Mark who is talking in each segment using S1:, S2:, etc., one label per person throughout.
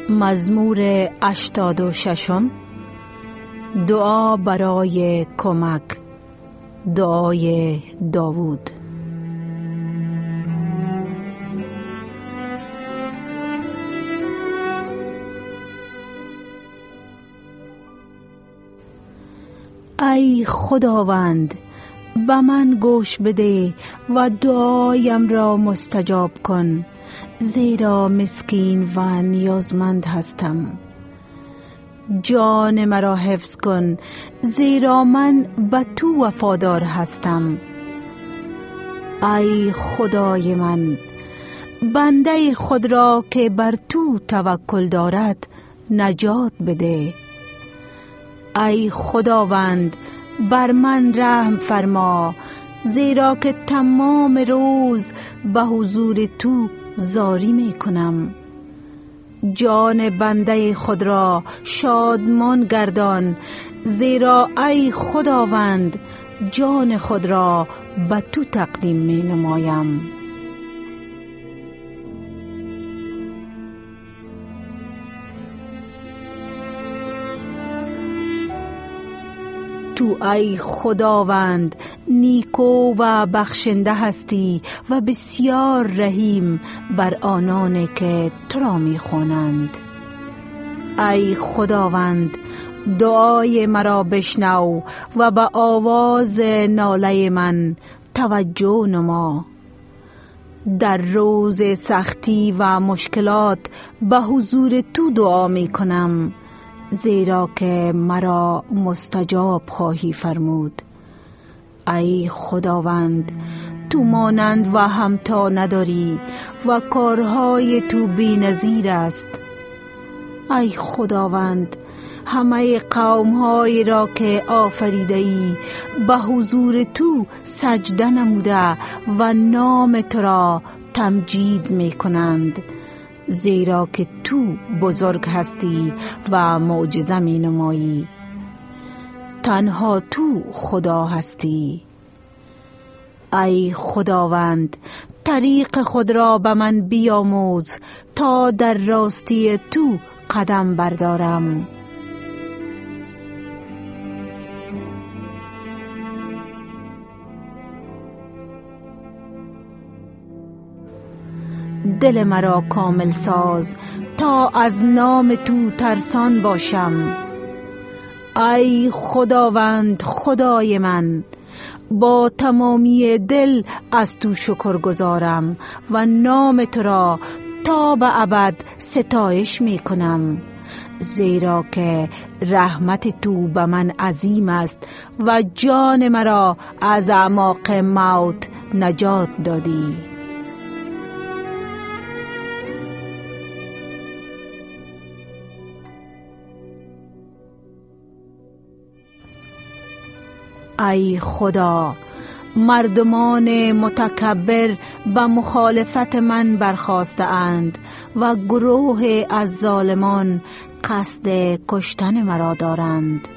S1: مزمور 86. دعا برای کمک. دعای داوود. ای خداوند، به من گوش بده و دعایم را مستجاب کن، زیرا مسکین و نیازمند هستم. جان مرا حفظ کن، زیرا من به تو وفادار هستم. ای خدای من، بنده خود را که بر تو توکل دارد نجات بده. ای خداوند، بر من رحم فرما، زیرا که تمام روز به حضور تو زاری می کنم. جان بنده خود را شادمان گردان، زیرا ای خداوند جان خود را به تو تقدیم می نمایم. تو ای خداوند نیکو و بخشنده هستی و بسیار رحیم بر آنانی که تو را می خوانند. ای خداوند، دعای مرا بشنو و به آواز ناله من توجه نما. در روز سختی و مشکلات به حضور تو دعا می کنم، زیرا که مرا مستجاب خواهی فرمود. ای خداوند، تو مانند و همتا نداری و کارهای تو بی‌نظیر است. ای خداوند، همه قوم‌های را که آفریده ای به حضور تو سجده نموده و نام تو را تمجید می کنند، زیرا که تو بزرگ هستی و معجزه می نمایی. تنها تو خدا هستی. ای خداوند، طریق خود را به من بیاموز تا در راستی تو قدم بردارم. دل مرا کامل ساز تا از نام تو ترسان باشم. ای خداوند خدای من، با تمامی دل از تو شکر گزارم و نام تو را تا به ابد ستایش می کنم، زیرا که رحمت تو به من عظیم است و جان مرا از اعماق موت نجات دادی. ای خدا، مردمان متکبر به مخالفت من برخاسته اند و گروه از ظالمان قصد کشتن مرا دارند.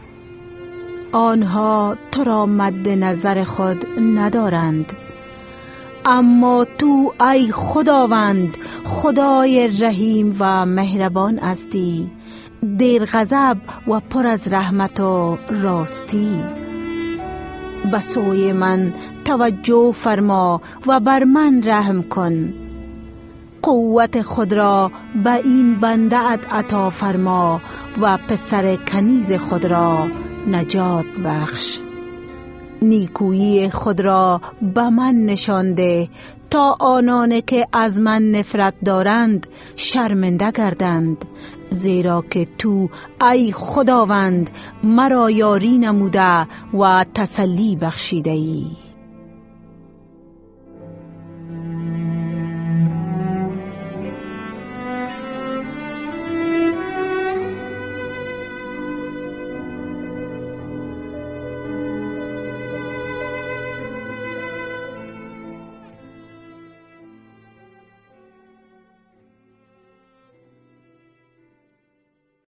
S1: آنها تو را مد نظر خود ندارند، اما تو ای خداوند خدای رحیم و مهربان هستی، دیر غضب و پر از رحمت و راستی. به سوی من توجه فرما و بر من رحم کن. قوت خود را به این بنده ات عطا فرما و پسر کنیز خود را نجات بخش. نیکویی خود را به من نشانده تا آنان که از من نفرت دارند شرمنده گردند، زیرا که تو ای خداوند مرا یاری نموده و تسلی بخشیده ای.